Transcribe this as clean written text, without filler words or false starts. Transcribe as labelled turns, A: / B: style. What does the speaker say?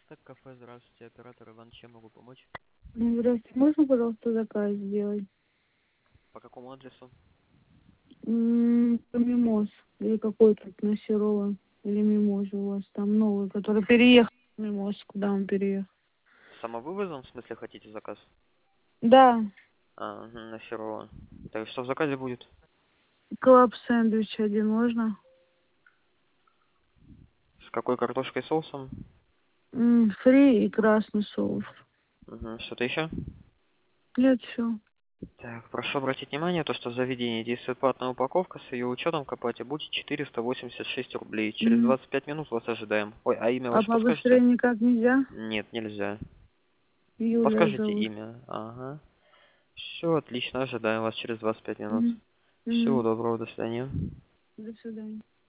A: Так, кафе, здравствуйте, оператор Иван, чем могу помочь?
B: Здравствуйте, можно, пожалуйста, заказ сделать?
A: По какому адресу?
B: Мимоз. Или какой тут на Серова. Или Мимоз у вас там новый, который переехал. Мимоз, куда он переехал?
A: Самовывозом, в смысле, хотите заказ?
B: Да,
A: На Серова. Так, что в заказе будет?
B: клаб сэндвич один можно?
A: С какой картошкой, соусом?
B: Фри и красный соус.
A: Что-то еще?
B: Нет, все.
A: Так, прошу обратить внимание, то, что в заведении действует платная упаковка, с ее учетом к оплате будет 486 рублей. Через 25 минут вас ожидаем. Ой, а имя
B: А
A: ваше подскажете?
B: побыстрее никак нельзя?
A: Нет, нельзя.
B: Юлия
A: Подскажите
B: зовут.
A: имя. Ага. Все, отлично, ожидаем вас через 25 минут.
B: Мгм.
A: Всего
B: Мгм.
A: доброго, до свидания.
B: До свидания.